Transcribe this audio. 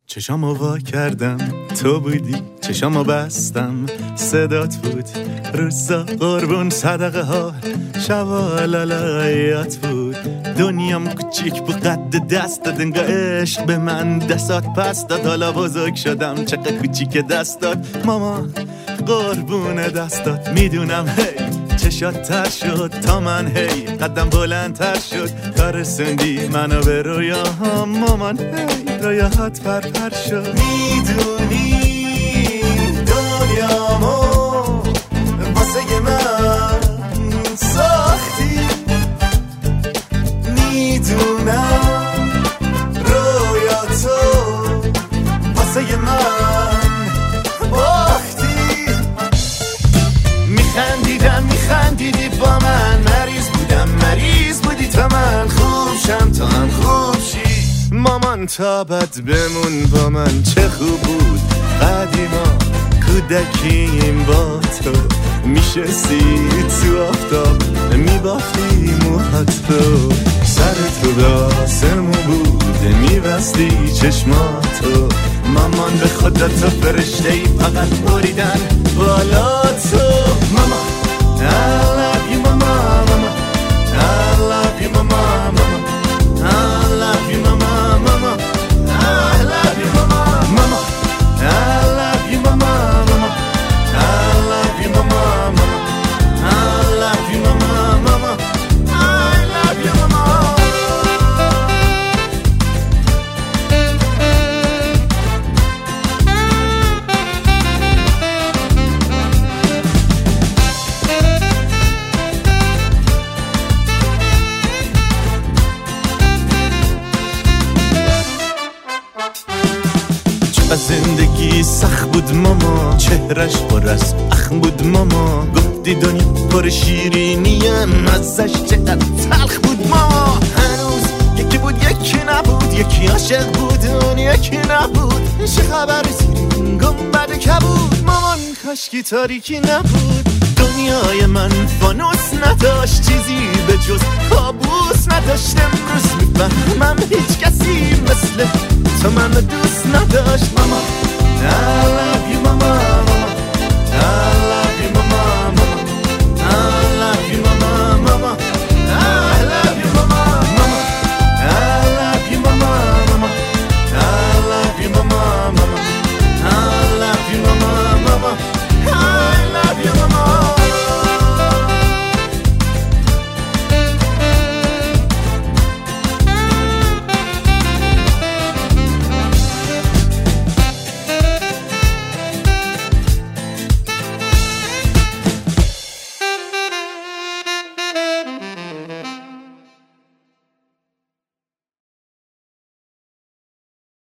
چشامو وا کردم تو بودی، چشامو بستم صدات بود، روزا قربون صدقه ها، شبا لالایات بود. دنیام کوچیک بود قد دست داد، انگار عشق به من دستات پس داد. حالا بزرگ شدم چقدر کوچیک دستات ماما، قربون دستات. میدونم هی چشات تر شد تا من، هی قدم بلندتر شد تا رسوندی منو به رویاهام مامان، هی رویاهات پرپر شد. میدونی دنیامو واسه من ساختی، میدونم رویاتو واسه من باختی. میخندیدی با من، مریض بودم مریض بودی تا من خوب شم تا هم خوب شی. مامان تا بد بمون با من، چه خوب بود قدیما کودکیم با تو. میشستی تو آفتاب میبافتی موهاتو، سرت رو داسمو بود میبستی چشماتو. مامان به خدا تو فرشته‌ای، فقط بریدن بالا تو. ماما I love you mama, mama I love you mama, mama I love you mama, mama I love you mama, mama I love you mama, mama I love you mama, mama I love you mama, mama I love you mama. زندگی سخت بود ماما، چهرش پر از اخم بود ماما. گفتی دنیا پر شیرینیم، ازش چقدر تلخ بود ماما. هنوز یکی بود یکی نبود، یکی عاشق بود اون یکی نبود. چه خبر سیرین گنبد کبود، مامان کاشکی تاریکی نبود. دنیای من فانوس نداشت، چیزی به جز کابوس نداشت. امروز میفهمم هیچ کسی مثل تو منو دوست نداشت ماما.